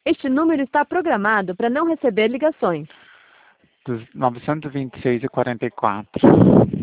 Este número está programado para não receber ligações. 926 e 44.